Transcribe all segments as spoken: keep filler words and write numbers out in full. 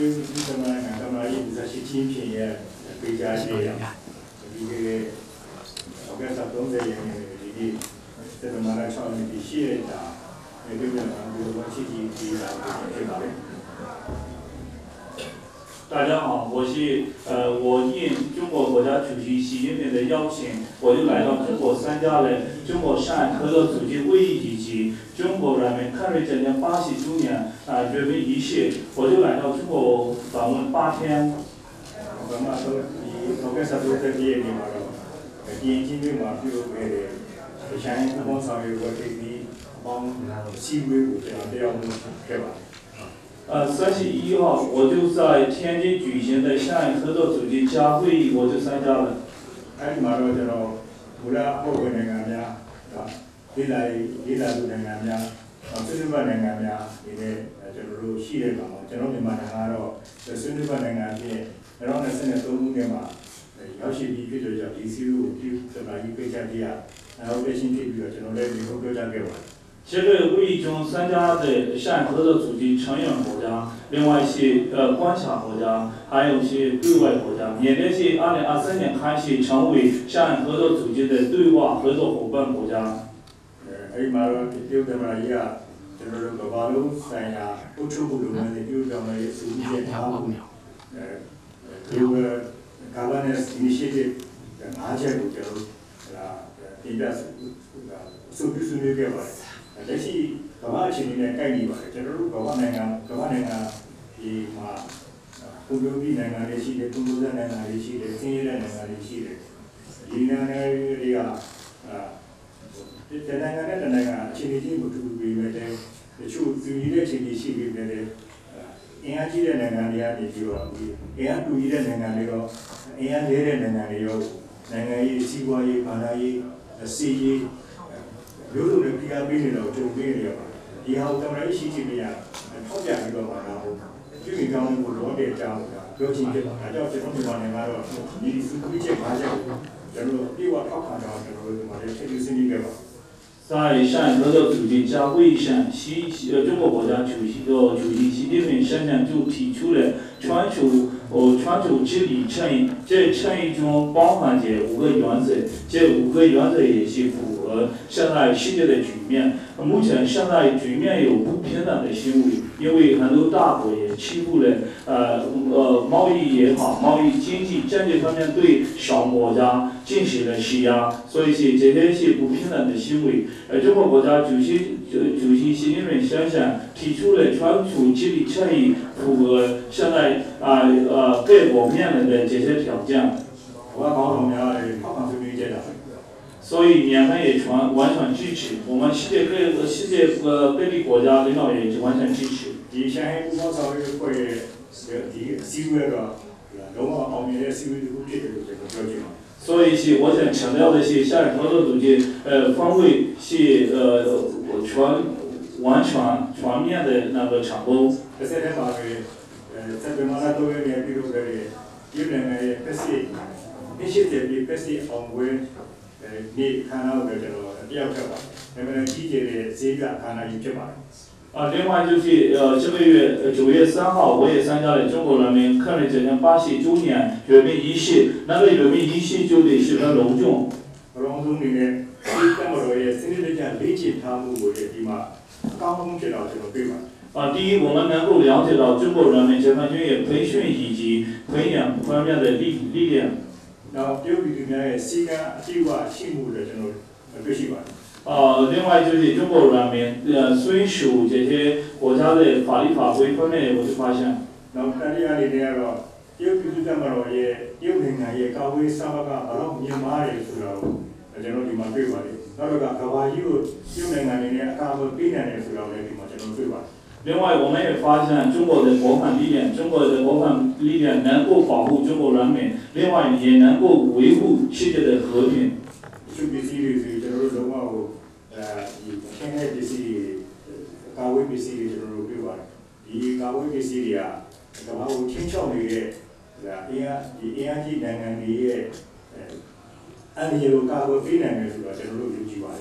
对你怎么看？干嘛一直在去精品也回家去呀？一个我跟他同在一个一个，这个马来超的比些大，那个地方比如我自己比较去哪里？ 大家好，我是呃，我应中国国家主席习近平的邀请，我就来到中国参加了中国上海合作组织会议以及中国人民抗日战争八十周年啊阅兵仪式，我就来到中国访问八天。 我嘛都以我跟他都在第一地方了，第一经历嘛，比如别的，像不光上有我这里帮西北部这样这样对吧？ 呃，三十一号我就在天津举行的上海合作组织家会议，我就参加了。 哎，马上就到，为了保护那个咩，啊，未来未来的那个咩，啊，孙子辈那个咩，因为就是系列嘛，ကျွန်တော်မြန်မာနိုင်ငံကတော့ဆွေးနွေးပွဲနိုင်ငံဖြစ်၂၀၂၃ခုနှစ်မှာရောက်ရှိပြီးဖြစ်တဲ့ကြောင့်ဒီစီးကိုပြုဆိုတာကြီးပြချပြရနောက်လက်ရှိဖြစ်ပြီးတော့ကျွန်တော်လည်းဒီလိုပြောကြခဲ့ပါတယ်这个会议中参加的上海合作组织成员国家，另外是呃观察国家，还有些对外国家，缅甸是二零二三年开始成为上海合作组织的对外合作伙伴国家。 呃，哎嘛，就这么一个，就是个巴鲁三亚不出不入门的，就这么一个组织项目，呃，这个 governance initiative 拿起来就啊，应该是数据数据给吧。但是，各方面呢，概念吧，就是各方面啊，各方面啊，伊嘛，工作比那个的系列，工作的那个的系列，经验的那个的系列，伊那个那个啊，这这那个那那个，前几天不出去那个，出注意的前几系列那个，营养剂的那个的呀，你就说，营养注意的那个那个，营养类的那个那个，那个伊西瓜伊、巴拉伊、西伊。有种人比较便利了，就便利了嘛。以后当然一起去的呀，吵架那个嘛，然后就你讲我罗列讲的，表情的，大家这种地方呢，嘛，你是可以去看下，就是比我好看的，就是嘛，这就是你个嘛。 在上海合作组织家会议上，习呃中国国家主席的主席习近平先生就提出了全球呃全球治理倡议，这倡议中包含着五个原则，这五个原则也是符合现在世界的局面。目前现在局面有不平等的行为，因为很多大国也欺负了呃呃贸易也好，贸易经济政治方面对小国家进行了施压，所以是这些是不平等的行为。呃，中国国家主席主主席习近平先生提出了全球治理倡议，符合现在啊呃各国面临的这些条件。 我搞什么呀？好像是没见到。 所以缅甸也全完全支持，我们世界各世界呃各地国家领导人也完全支持。 以前不光稍微会呃第西北个，然后后面的西北都这个这个标准嘛。 所以是我想强调的是，上海合作组织呃峰会是呃全完全全面的那个成功。 这些人嘛个呃在北马拉多边比如个有两个不是，那些这边不是红会。呃，你看到的这个第二个吧，那么季节的这个看到一句吧。 啊，另外就是呃，这个月呃九月三号，我也参加了中国人民抗日战争八十周年阅兵仪式，那个阅兵仪式就得十分隆重。 隆重的呢，是这么多也甚至来讲理解他们我的地方，刚刚知道这个对吧？ 啊，第一，我们能够了解到中国人民解放军也培训以及培养方面的力力量。 然后第二个呢，时间计划项目的这种必须吧。 呃，另外就是中国人民呃遵守这些国家的法律法规方面，我就发现。 然后大家里边了，有比如咱们了也有人啊也搞为三百个，然后密码的是了，这种地方对吧的。然后个搞话有有人啊呢，搞为避难的是了，那地方这种对吧？ 另外，我们也发现中国的国防力量，中国的国防力量能够保护中国人民，另外也能够维护世界的和平。 就必须是就是说我呃，现在就是高危必须就是对吧？以高危必须的啊，然后天朝的是吧？营养营养剂能源的呃，按照高危避难的是吧？这种有计划的。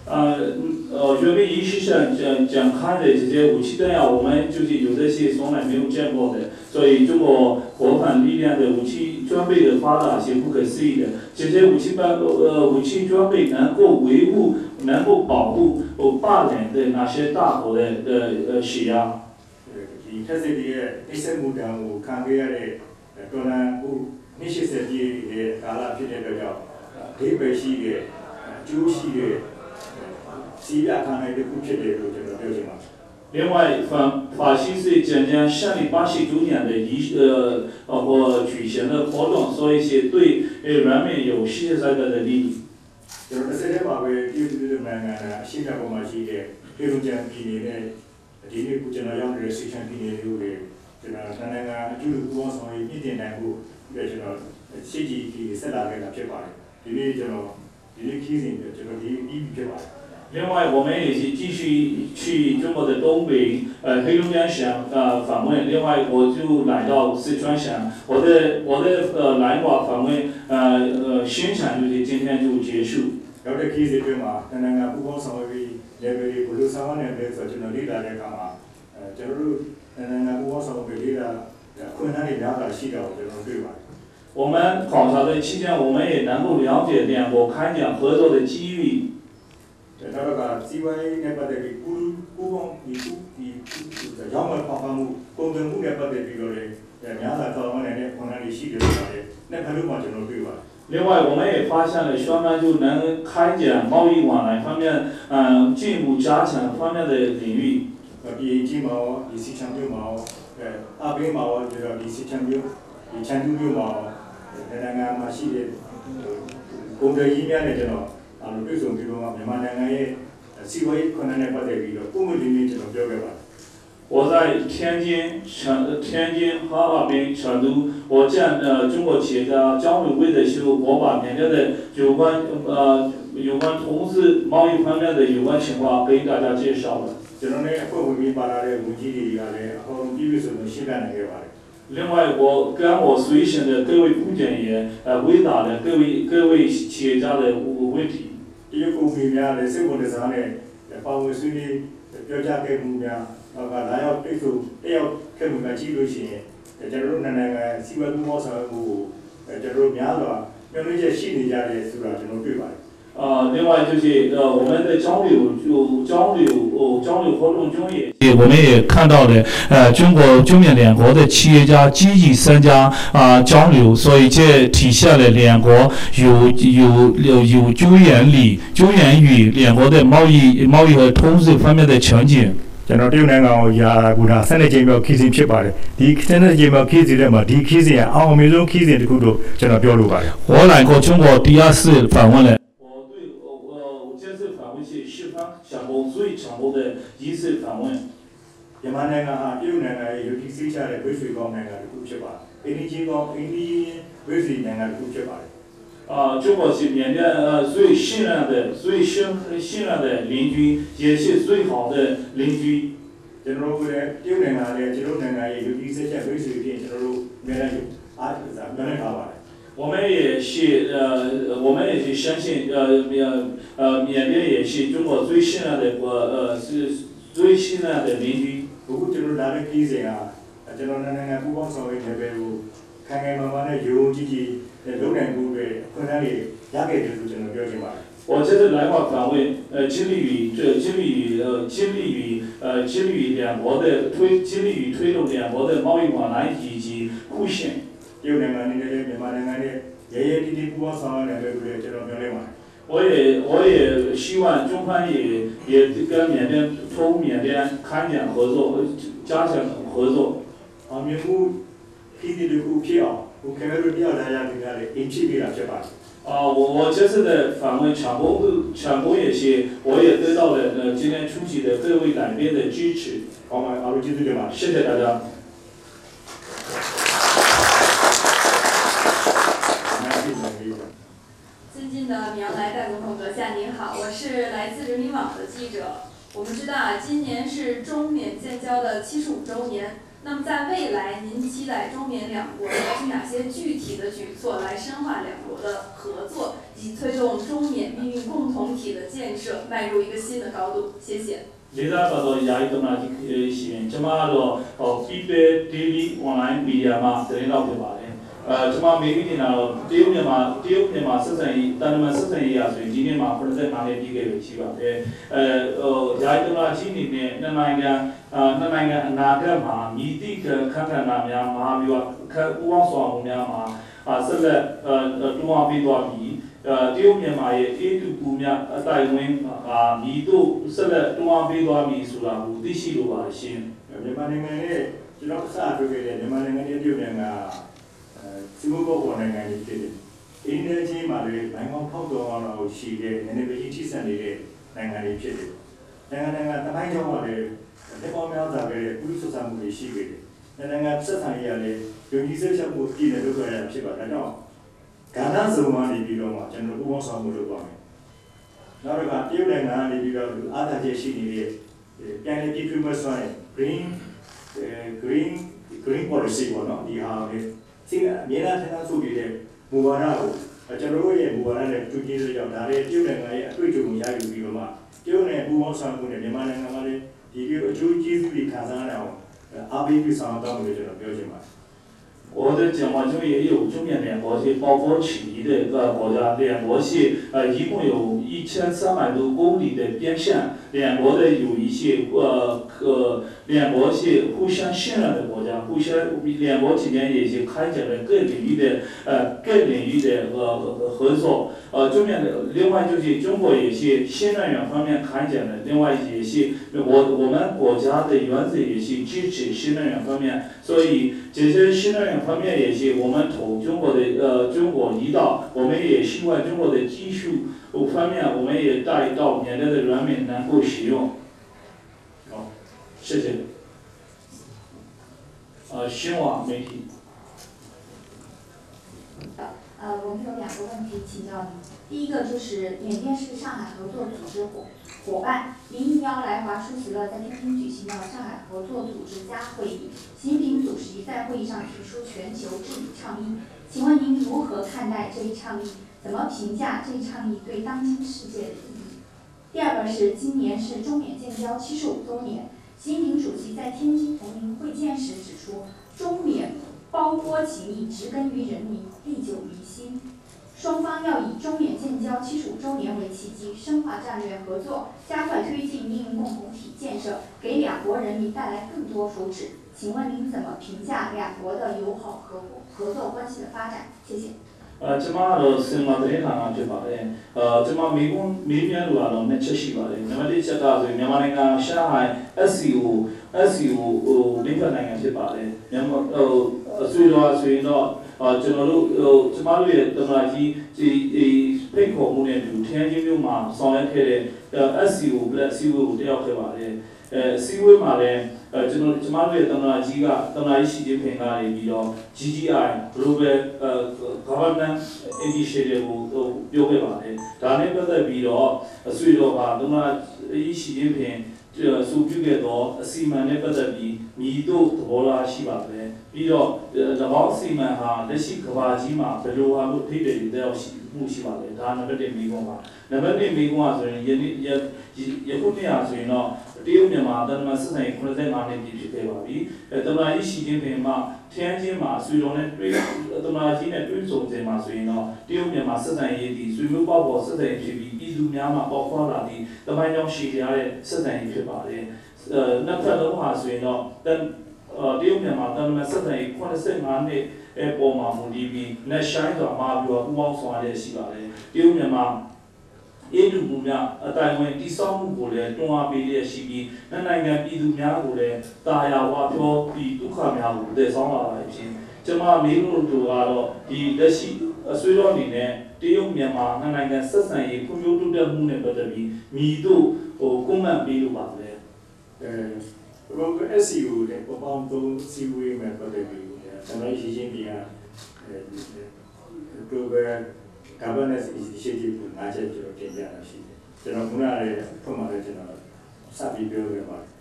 呃呃，原本仪式上讲讲看的这些武器弹药，我们就是有这些从来没有见过的，所以中国国防力量的武器装备的发达是不可思议的。这些武器装呃武器装备能够维护、能够保护呃霸凌的那些大国的呃呃血压。 ဒီထက်စစ်တွေရဲ့အိစက်မှုတံကိုခံခဲ့ရတဲ့တော်လန်မှုနှိရှိစက်ကြီးရဲ့ကာလဖြစ်တဲ့အတွက်ကြောင့်ဒေးပယ်ရှိတဲ့အကျိုးရှိတဲ့စီးရခံရတဲ့ခုဖြစ်တယ်လို့ကျွန်တော်ပြောချင်ပါတယ်另外，法法西斯将将上历八十周年的仪呃呃或举行的活动，说一些对呃人民有实实在在的利益。 ကျွန်တော်တစ်စက်တည်းမှာပဲပြည်သူလူထုနိုင်ငံအရှိတ်ပေါ်မှာရှိတဲ့ပြည်သူ့ကြံပြည်နေတဲ့ဒီနေ့ကကျွန်တော်ရောက်နေတဲ့စီချန်ပြည်နယ်တွေကိုကျွန်တော်နိုင်ငံအကျိုးပူးပေါင်းဆောင်ရွက်မြင့်တင်နိုင်ဖို့ပြီးကျွန်တော်ရှေ့ကြီးကြီးဆက်လာခဲ့တာဖြစ်ပါတယ်ဒီနေ့ကျွန်တော်ဒီနေ့ခီးစဉ်ကျွန်တော်ဒီပြီးဖြစ်ပါတယ်另外，我们也是继续去中国的东北，呃，黑龙江省呃访问。另外，我就来到四川省，我的我的呃来华访问呃呃宣传就是今天就结束。 ရောက်တဲ့ခီးစဉ်တွေမှာတနင်္ဂနွေပူပေါင်းဆောင်ရွက်ပြီး level ကိုဘယ်လိုဆောင်ရနိုင်လဲဆိုတော့ကျွန်တော်လေ့လာတဲ့အခါမှာအဲကျွန်တော်တို့တနင်္ဂနွေပူပေါင်းဆောင်ရွက်လေ့လာခွင့်အရေးများတာရှိတာကိုကျွန်တော်တွေ့ပါတယ်我们考察的期间，我们也能够了解两国开展合作的机遇。 ဒါတော့ကစီးပွားရေးနဲ့ပတ်သက်ပြီးပူပူပေါင်းဒီပူဒီရောင်းဝယ်ဖောက်ဖမ်းမှုကုန်သွယ်မှုနဲ့ပတ်သက်ပြီးတော့လည်းများစွာဆောင်ရွက်နိုင်တဲ့ခွင့်အရေးရှိတယ်ဆိုတာလည်းနဲ့ဖက်လို့မှကျွန်တော်တွေ့ပါတယ်另外，我们也发现了双方就能开展贸易往来方面，嗯、呃，进一步加强方面的领域。 ဒီအကြီးမှာရောဒီစီချံမျိုးမှာရောအဲအဘေးမှာရောဒီတော့ဒီစီချံမျိုးဒီချန်တူမျိုးမှာရောနိုင်ငံမှာရှိတဲ့ကုန်သွယ်ရေးများနဲ့ကျွန်တော်အလိုတွေ့ဆုံပြီးတော့မြန်မာနိုင်ငံရဲ့စီးပွားရေးခွင့်အရေးနဲ့ပတ်သက်ပြီးတော့ပုံမှန်လေးလေးကျွန်တော်ပြောခဲ့ပါတယ်我在天津、成天津、哈尔滨、成都，我见呃中国企业家交流会的时候，我把缅甸的有关呃有关投资贸易方面的有关情况给大家介绍了。 ကျွန်တော်လည်းအဖွဲ့ဝင်ပြီးပါလာတဲ့ဝန်ကြီးတွေကလည်းအကုန်ပြည့်ပြည့်စုံစုံရှင်းပြနိုင်ခဲ့ပါတယ်另外，我跟我随行的各位部长也呃回答了各位各位企业家的问题。 ဒီကုမ္ပဏီများလည်းစိတ်ဝင်စားတဲ့ပါဝင်ဆွေးနွေးပြောကြားခဲ့မှုများနောက်ကလာရောက်တိတ်ဆိုတယောက်ခဲ့မှုများကြီးလို့ရှိရင်ကျွန်တော်တို့နိုင်ငံစီးပွားရေးမောဆောင်မှုကိုကျွန်တော်တို့များစွာမျှော်လင့်ချက်ရှိနေကြတယ်ဆိုတာကျွန်တော်တွေ့ပါတယ်呃，另外就是呃，我们的交流就交流哦，交流活动中也，我们也看到了呃，中国中缅两国的企业家积极参加啊、呃、交流，所以这体现了两国有有有有救援理、救援与两国的贸易贸易和投资方面的前景。 ကျွန်တော်တရုတ်နိုင်ငံကိုရာကူတာဆယ်နှစ်ကြိမ်မြောက်ခီးစဉ်ဖြစ်ပါတယ်ဒီဆယ်နှစ်ကြိမ်မြောက်ခီးစဉ်ထဲမှာဒီခီးစဉ်အောင်အမြင့်ဆုံးခီးစဉ်တစ်ခုလို့ကျွန်တော်ပြောလိုပါတယ်我来过中国第二次访问了我对我我我这次访问是十方想过最成功的一次访问မြန်မာနိုင်ငံဟာတရုတ်နိုင်ငံရဲ့ယုံကြည်စိတ်ချတဲ့ဝိဆွေကောင်းနိုင်ငံတစ်ခုဖြစ်ပါတယ်အိန္ဒိယကောင်းအိန္ဒိယဝိဆွေနိုင်ငံတစ်ခုဖြစ်ပါတယ်啊，中国是缅甸呃最信任的、最信信任的邻居，也是最好的邻居。 ကျွန်တော်တို့လည်းတရုတ်နိုင်ငံလည်းကျွန်တော်နိုင်ငံရဲ့ယုံကြည်စိတ်ချဝိဆွေဖြစ်ကျွန်တော်တို့မြန်မာနိုင်ငံအားသာမျှော်လင့်ထားပါတယ်我们也是呃，我们也是相信呃呃呃缅甸也是中国最信任的国呃是最信任的邻居。 အခုကျွန်တော်လာတဲ့ခီးစဉ်ကကျွန်တော်နိုင်ငံပူးပေါင်းဆောင်ရွက်နေပဲကိုခိုင်ခိုင်မာမာနဲ့ယုံကြည်ကြည်လုံနိုင်မှုတွေခွင့်အရေးရခဲ့တယ်လို့ကျွန်တော်ပြောချင်ပါတယ်我这次来华访问，呃，致力于这致力于呃致力于呃致力于两国的推致力于推动两国的贸易往来以及互信。 တရုတ်နိုင်ငံနဲ့မြန်မာနိုင်ငံနဲ့ရဲရဲတိတိပူးပေါင်းဆောင်ရွက်နေတယ်လို့ကျွန်တော်ပြောလိုက်ပါတယ်我也我也希望中方也也跟缅甸从缅甸开展合作，加强合作。 အောင်မြင်မှုခီးစဉ်တစ်ခုဖြစ်အောင်ဘုခင်ဗျားတို့တရားလာရတဲ့ကြားလေအင်ချီပေးတာဖြစ်ပါတယ်啊，我我这次的访问成功成功也是，我也得到了呃今天出席的各位来宾的支持。 好嘛，阿鲁基督对吧？ 谢谢大家。 尊敬的米昂莱代总统阁下您好，我是来自人民网的记者。我们知道啊，今年是中缅建交的七十五周年。 那么在未来，您期待中缅两国采取哪些具体的举措来深化两国的合作，以及推动中缅命运共同体的建设迈入一个新的高度？谢谢。 လေးစားပါတော့ယာယီသမ္မတကြီးရှိရင်ကျွန်မကတော့ဟော People Daily Online Media မှာသတင်းလောက်ဖြစ်ပါတယ်အဲကျွန်မမေးပြီးနေတာတော့တရုတ်မြန်မာတရုတ်မြန်မာဆက်ဆံရေးတာမန်ဆက်ဆံရေးရာဆိုရင်ဒီနေ့မှာeighty-fiveနှစ်ပြည့်ခဲ့ပြီရှိပါတယ်အဲဟိုယာယီသမ္မတကြီးအနေနဲ့နှစ်နိုင်ငံအာနှစ်နိုင်ငံအနာဂတ်မှာမြည်သည့်ခန့်ခန့်နာများမဟာဗျူဟာခန့်ဦးအောင်ဆောင်မှုများမှာဆက်လက်တွန်းအားပေးသွားပြီးတရုတ်မြန်မာရဲ့အေးတူပူမြအတိုင်းဝင်းမြည်တို့ဆက်လက်တွန်းအားပေးသွားမည်ဆိုတာကိုသိရှိလိုပါတယ်ရှင်မြန်မာနိုင်ငံရဲ့ကျွန်တော်စတွေ့ခဲ့တဲ့မြန်မာနိုင်ငံရဲ့တရုတ်နိုင်ငံစီမံပေါ်ပေါ်နိုင်ငံကြီးဖြစ်တယ်။အင်းနဲ့ချင်းမှာလည်းနိုင်ငံပေါင်းထောက်တော်အောင်ရှိတဲ့နည်းနည်းပဲထိစံနေတဲ့နိုင်ငံတွေဖြစ်တယ်။နိုင်ငံနိုင်ငံတမိုင်းကြောင်းမှာလည်းတပေါင်းများစွာပဲပုရိသဆံမှုတွေရှိခဲ့တယ်။နိုင်ငံဆက်ဆံရေးရလည်းယုံကြည်စိတ်ချမှုပြည်နယ်လို့ပြောရတာဖြစ်ပါတယ်။ဒါကြောင့်ကဏ္ဍစုံမှာနေပြီးတော့မှကျွန်တော်ဥပမာဆောင်မှုလုပ်ပါမယ်။နောက်တစ်ခါတရုတ်နိုင်ငံကနေပြီးတော့အားသာချက်ရှိနေတဲ့ပြန်လည်ပြည်ပြမစွမ်း green green green policy ပေါ့နော်ဒီဟာလေးစီအမြဲတမ်းထပ်ဆိုပြီးတဲ့မူဝါဒကိုကျွန်တော်တို့ရဲ့မူဝါဒနဲ့တူညီလို့ကြောင့်ဒါလည်းတရုတ်နိုင်ငံရဲ့အတွေ့အကြုံကိုရယူပြီးတော့မှတရုတ်နဲ့ပူးပေါင်းဆောင်မှုနဲ့မြန်မာနိုင်ငံမှာလည်းဒီလိုအကျိုးကျေးဇူးတွေခံစားရအောင်အားပေးပြီးဆောင်တော့လို့ကျွန်တော်ပြောချင်ပါတယ်我的讲话中也有中缅两国是包括起义的一个国家，两国是呃一共有一千三百多公里的边线，两国的有一些呃呃两国是互相信任的国家，互相两国之间也是开展了各领域的呃各领域的呃合作，呃中缅的另外就是中国也是新能源方面开展的，另外也是我我们国家的原则也是支持新能源方面，所以这些新能源方面也是我们投中国的呃中国一道，我们也希望中国的技术方面我们也带到缅甸的人民能够使用。好，谢谢。呃，新华媒体。 呃，我们有两个问题请教您。第一个就是缅甸是上海合作组织伙伙伴，您应邀来华出席了在天津举行的上海合作组织家会议，习近平主席在会议上提出全球治理倡议，请问您如何看待这一倡议？怎么评价这一倡议对当今世界的意义？第二个是今年是中缅建交七十五周年，习近平主席在天津同民会见时指出，中缅包郭情谊植根于人民，历久弥新。双方要以中缅建交七十五周年为契机，深化战略合作，加快推进命运共同体建设，给两国人民带来更多福祉。请问您怎么评价两国的友好合合作关系的发展？谢谢。 呃，ကျွန်မကတော့စင်မာသတင်းဌာနဖြစ်ပါတယ်။အဲကျွန်မမိကုန်းမေးမြန်းလို့ကတော့နှစ်ချက်ရှိပါတယ်။နံပါတ်တစ်ချက်ကဆိုရင်မြန်မာနိုင်ငံရှားဟိုင် S C O S C O ဟိုမိဖက်နိုင်ငံဖြစ်ပါတယ်။မြန်မာဟိုအဆွေတော်ဆိုရင်တော့အာကျွန်တော်တို့ဟိုကျွန်မတို့ရဲ့တမန်ကြီးဒီဖိတ်ခေါ်မှုနဲ့တူထင်းချင်းမျိုးမှာဆောင်ရွက်ခဲ့တဲ့ S C O Black C O ကိုတယောက်ခဲ့ပါတယ်။အဲ C O မှာလည်းအဲကျွန်တော်ကျွန်မတို့ရဲ့တမန်ကြီးကတမန်ကြီးရှိခြင်းဖင်ကားနေပြီးတော့ G G I Global Governance Initiative ကိုပြောခဲ့ပါတယ်။ဒါနဲ့ပတ်သက်ပြီးတော့အဆွေတော်ကတမန်ကြီးရှိခြင်းဖင်စုပြုခဲ့တော့အစီအမံနဲ့ပတ်သက်ပြီးမြည်တို့သဘောထားရှိပါတယ်ပြီးတော့သဘောအစီအမံဟာလက်ရှိကမ္ဘာကြီးမှာဘယ်လိုဟာလို့ထိတဲ့တွေတောက်ရှိမှုရှိပါလဲဒါနံပါတ်တစ်မိကုန်းပါနံပါတ်နှစ်မိကုန်းကဆိုရင်ယနေ့ယခုနှစ်ဟာဆိုရင်တော့တရုတ်မြန်မာတန်တမာစစ်ဆိုင်eighty-fiveနှစ်ပြည့်ဖြစ်ခဲ့ပါပြီအဲတမန်ကြီးရှိခြင်းပင်မှာထင်းချင်းမှာဆွေတော်နဲ့တွေ့တမန်ကြီးနဲ့တွေ့ဆုံခြင်းမှာဆိုရင်တော့တရုတ်မြန်မာစစ်ဆိုင်ရေးဒီဆွေမျိုးပေါက်ပေါ်စစ်ဆိုင်ဖြစ်ပြီးပြည်သူများမှာပေါ်ဖွာလာသည့်တမိုင်းကြောင့်ရှိကြတဲ့စစ်ဆိုင်ရေးဖြစ်ပါတယ်အဲနှစ်ဖက်လုံးဟာဆိုရင်တော့တရုတ်မြန်မာတန်တမာစစ်ဆိုင်ရေးeighty-fiveနှစ်အပေါ်မှာမူတည်ပြီးလက်ရှိုင်းစွာမှာပြီးတော့ပူးပေါင်းဆောင်ရတဲ့ရှိပါတယ်တရုတ်မြန်မာအေးတူမှုများအတိုင်းဝင်တိစောက်မှုကိုလည်းတွန်းအားပေးရရှိပြီးနိုင်ငံပြည်သူများကိုလည်းတာယာဝါပြောပြီးဒုက္ခများကိုတည်ဆောင်းလာတာဖြစ်ကျွန်မမေးလို့တို့ကတော့ဒီလက်ရှိအဆွေတော်အနေနဲ့တရုတ်မြန်မာနိုင်ငံဆက်ဆံရေးဖွံ့ဖြိုးတိုးတက်မှုနဲ့ပတ်သက်ပြီးမြည်တို့ဟိုကွန်မန့်ပေးလို့ပါလေအဲဘုံ S C O နဲ့ပပောင်းသုံးစီဝေးမှာပတ်သက်ပြီးကျွန်တော်ရှင်းရှင်းပြရအဲ Global Governance Initiative ကိုနားချက်ကျွန်တော်တင်ပြတာရှိတယ်ကျွန်တော်ခုနကလည်းဖွင့်မှာလည်းကျွန်တော်စပြီးပြောခဲ့ပါတယ်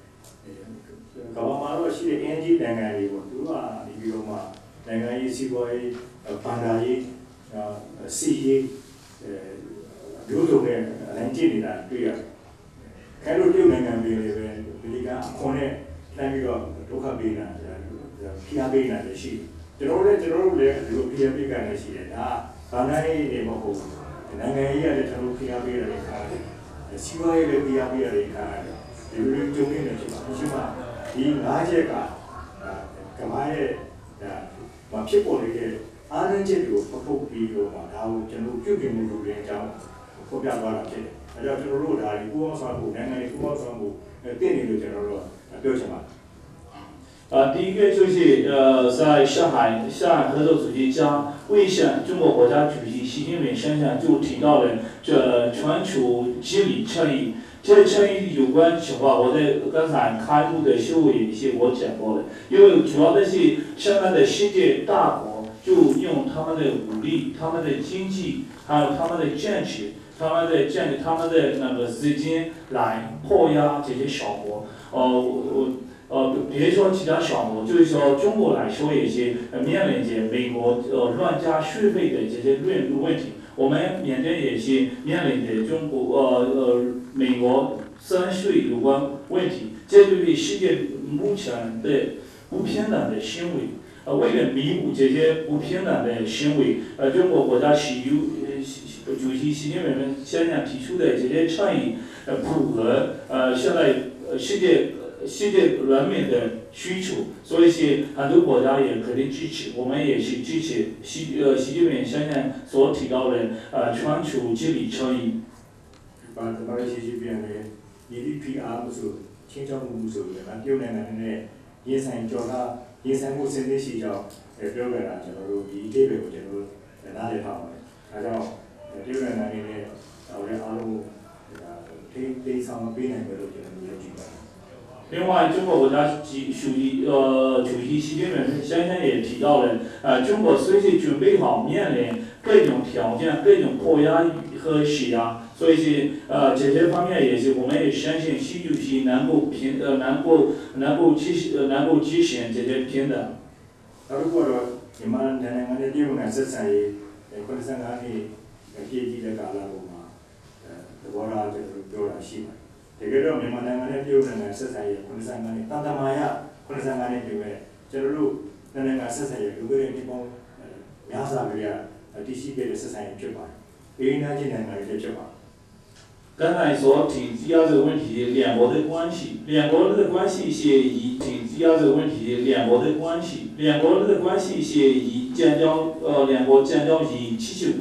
ကမ္ဘာမှာတော့ရှိတဲ့ အင်ဂျီနိုင်ငံတွေပေါ့သူကနေပြီးတော့မှနိုင်ငံရေးစီးပွားရေးဘဏ္ဍာရေးစီးရေးမျိုးစုံနဲ့အနိုင်ကျင့်နေတာတွေ့ရတယ်။အဲလိုတရုတ်နိုင်ငံပြည်တွေပဲဒီလိကအခွန်နဲ့လှမ်းပြီးတော့ဒုက္ခပေးနေတာဖိအားပေးနေတာလည်းရှိတယ်။ကျွန်တော်လည်းကျွန်တော်တို့လည်းဒီလိုဖိအားပေးကြနေရှိတယ်။ဒါကဘာသာရေးတွေမဟုတ်ဘူး။နိုင်ငံရေးရတယ်ကျွန်တော်ဖိအားပေးရတယ်ခါတယ်။စီးပွားရေးလည်းဖိအားပေးရတယ်ခါတယ်။ဒီလိုကြုံနေတယ်ဖြစ်ပါမရှိမှဒီငါးချက်ကကမ္ဘာရဲ့မဖြစ်ပေါ်နေတဲ့အားနည်းချက်တွေကိုဖုတ်ပြီးတော့မှဒါကိုကျွန်တော်ပြုပြင်မှုလုပ်တဲ့အကြောင်းဖော်ပြသွားတာဖြစ်တယ်။အဲကြောင့်ကျွန်တော်တို့ဒါဒီပူးပေါင်းဆောင်မှုနိုင်ငံရေးပူးပေါင်းဆောင်မှုတင့်နေလို့ကျွန်တော်တို့ပြောချင်ပါတယ်啊，第一个就是呃，在上海上海合作组织家卫生中国国家主席习近平先生就提到了这全球治理倡议。这倡议有关情况，我在刚才开幕的时候有一些我讲过了，因为主要的是现在的世界大国就用他们的武力、他们的经济，还有他们的政治、他们的政、他们的那个资金来迫压这些小国。呃，我。呃，别说其他小国，就是说中国来说也是面临着美国呃乱加税费的这些论问题，我们缅甸也是面临着中国呃呃美国增税有关问题，这就是世界目前的不平等的行为。呃，为了弥补这些不平等的行为，呃，中国国家习呃主席习近平先生提出的这些倡议，呃，符合呃现在呃世界。世界人民的需求，所以是很多国家也肯定支持，我们也是支持习呃习近平先生所提到的呃全球治理倡议。 把咱们习近平的 E D P R 不是清朝不是的，那丢人的呢，也想叫他也想我身体是叫呃丢人啊，叫做以这边我叫做哪里好的，那叫丢人的呢，我的阿鲁非非常非常的都叫做举办。 另外，中国国家主席呃主席习近平先生也提到了，呃，中国随时准备好面临各种条件、各种迫压和施压，所以是呃这些方面也是我们也相信习主席能够平呃能够能够执呃能够执行这些平等。 如果说你们在那个地方呢，实在呃或者是哪里阶级的搞了嘛，呃，我啦就是表达希望。တကယ်တော့မြန်မာနိုင်ငံနဲ့တရုတ်နိုင်ငံဆက်ဆံရေးခုနှစ်ဆယ်ငါးနှစ်တန်တမာရခုနှစ်ဆယ်ငါးနှစ်တွေပဲကျွန်တော်တို့နိုင်ငံဆက်ဆံရေးလူတွေဒီပုံများစွာတွေကတည်ရှိခဲ့တဲ့ဆက်ဆံရေးဖြစ်ပါတယ်။အင်းသားချင်းနိုင်ငံတွေဖြစ်ပါတယ်刚才所提及到这个问题，两国的关系，两国的关系是以提及到这个问题，两国的关系，两国的关系是以建交呃两国建交以七十五。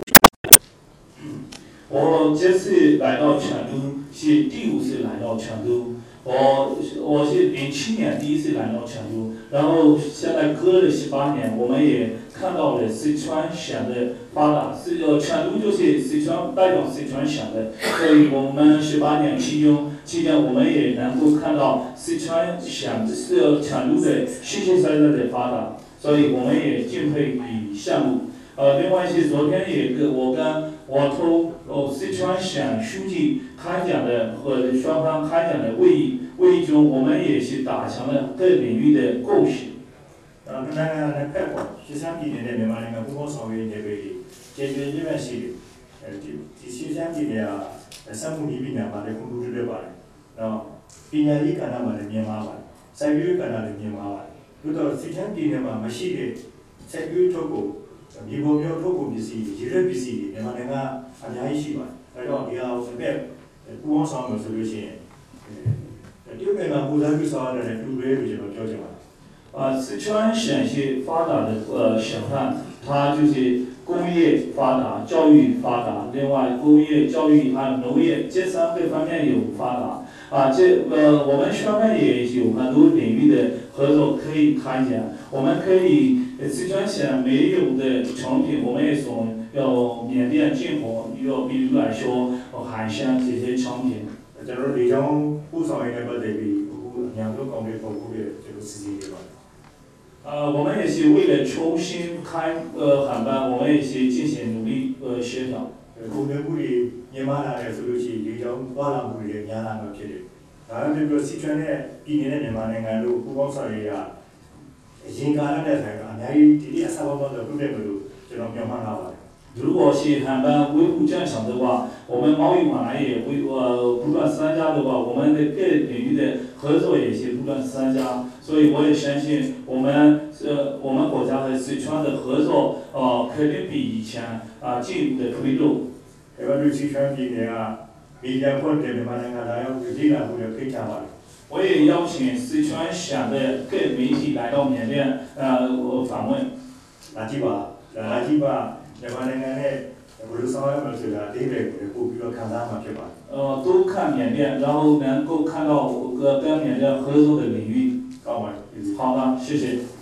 我这次来到成都是第五次来到成都，我我是零七年第一次来到成都，然后现在隔了十八年，我们也看到了四川省的发展，是呃成都就是四川代表四川省的，所以我们十八年期中期间，我们也能够看到四川省是成都的实实在在的发展，所以我们也敬佩与羡慕。呃，另外是昨天也跟我跟我同哦四川省书记开讲的和双方开讲的会议，会议中我们也是达成了各领域的共识。 呃，那个那泰国十三几年的မြန်မာနိုင်ငံပူးပေါင်းဆောင်ရွက်ရေးတွေကျေကျေရမဲ့ရှိတယ်။အဲဒီဒီ十三几年啊，စက်မှုနည်းပညာမှာလည်းကွန်ပျူတာတွေပါတယ်။နော်ပညာရေးကဏ္ဍမှာလည်းမြန်မာပါတယ်။စိုက်ပျိုးရေးကဏ္ဍလည်းမြန်မာပါတယ်။သို့တော့十三几年မှာမရှိတဲ့စိုက်ပျိုးထုတ်ကိုဒီပုံမျိုးထုတ်ကုန်ပစ္စည်းရေရွက်ပစ္စည်းတွေမြန်မာနိုင်ငံအများကြီးရှိပါတယ်။အဲတော့ဒီဟာကိုတစ်ပတ်ပူးပေါင်းဆောင်လို့ဆိုလို့ရှိရင်တရုတ်နိုင်ငံပူဇော်ပြုဆောင်ရတဲ့လူတွေလို့ကျွန်တော်ပြောချင်ပါတယ်啊，四川省是发达的呃省份，它就是工业发达、教育发达，另外工业、教育还有农业这三个方面有发达。啊，这呃我们双方也有很多领域的合作可以开展。我们可以四川省没有的产品，我们也从要缅甸进口，要比如来说海鲜这些产品。 ကျွန်တော်ဒီကြောင့်ပူဆောင်ရေးနဲ့ပတ်သက်ပြီးအခုညာတို့ကောင်တွေပုံကူတဲ့ကျွန်တော်စီစဉ်နေပါတယ်呃，我们也是为了重新开呃航班，我们也是进行努力呃协调。 ကုန်သွယ်မှုတွေမြန်မာလာတယ်ဆိုလို့ရှိရင်ဒီကြောင့်သွားလာမှုတွေညာလာမှာဖြစ်တယ်။အဲဒါပေမဲ့စီချွန်နဲ့ပြည်နေတဲ့မြန်မာနိုင်ငံတို့ပူးပေါင်းဆောင်ရွက်ရအရင်ကာလနဲ့ဆိုင်တော့အများကြီးဒီနေ့အစားပေါင်းတော့ပြုတ်တယ်လို့ကျွန်တော်ပြောမှန်းထားပါတယ်如果是韩班维护战场的话，我们贸易往来也维呃不断增加的话，我们的各领域的合作也是不断增加，所以我也相信我们呃我们国家和四川的合作呃肯定比以前啊、呃、进一步的推动。 这个对四川ပြည်နယ်ကပြည်နယ်ဖွင့်တယ်မြန်မာနိုင်ငံလာရောက်ပြည်လာမှုတွေဖိတ်ကြားပါတယ်我也邀请四川省的各媒体来到缅甸呃访问。 လာကြည့်ပါလာကြည့်ပါမြန်မာနိုင်ငံနဲ့ဘယ်လိုဆောင်ရွက်မလဲဆိုတာအသေးစိတ်ကိုပို့ပြီးတော့ခံစားမှာဖြစ်ပါတယ်呃，都看缅甸，然后能够看到我跟缅甸合作的领域。 ကောင်းပါပြီ好的，谢谢。